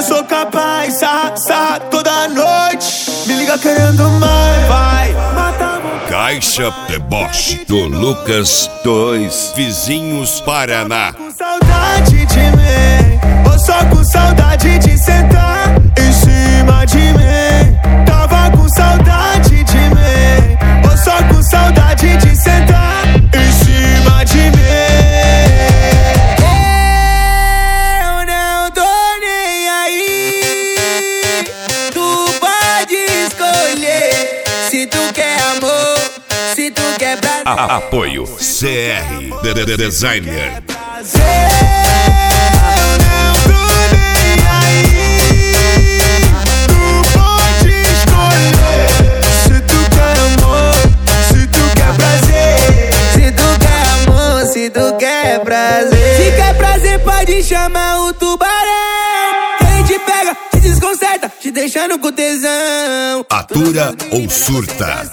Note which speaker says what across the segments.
Speaker 1: sou capaz, sarra toda noite. Me liga querendo mais, vai matar.
Speaker 2: Caixa Deboche do Lucas 2, Vizinhos, Paraná.
Speaker 1: Com saudade de mim, ou só com saudade de sentar em cima de mim. Tava com saudade de mim, ou só com saudade de sentar em cima de mim. Eu não tô nem aí. Tu pode escolher se tu quer amor, se tu quer prazer.
Speaker 2: Apoio CR Designer.
Speaker 1: Eu não tô nem aí. Tu pode escolher se tu quer amor, se tu quer prazer. Se tu quer amor, se tu quer prazer. Se quer prazer pode chamar o tubarão. Ele te pega, te desconcerta, te deixando com tesão.
Speaker 2: Atura ou surta?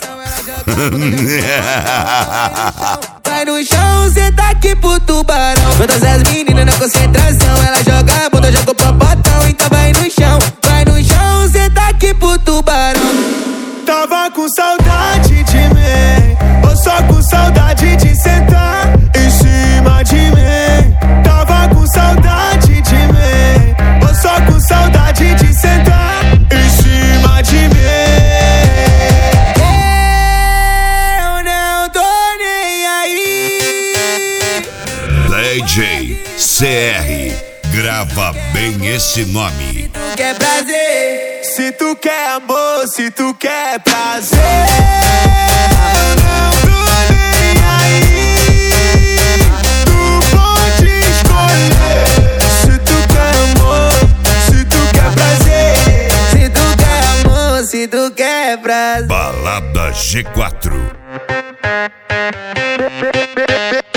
Speaker 1: Vai no chão, cê tá aqui pro tubarão. Todas as meninas na concentração, ela joga a bunda, eu jogo o popotão. Então vai no chão, cê tá aqui pro tubarão. Tava com saudade de mim, ou só com saudade de sentar em cima de mim. Tava com saudade de mim, ou só com saudade de sentar em cima de mim.
Speaker 2: DJ CR, grava bem esse nome.
Speaker 1: Se tu quer prazer, se tu quer amor, se tu quer prazer. Eu não tô nem aí. Tu pode escolher se tu quer amor, se tu quer prazer. Se tu quer amor, se tu quer prazer.
Speaker 2: Balada G4.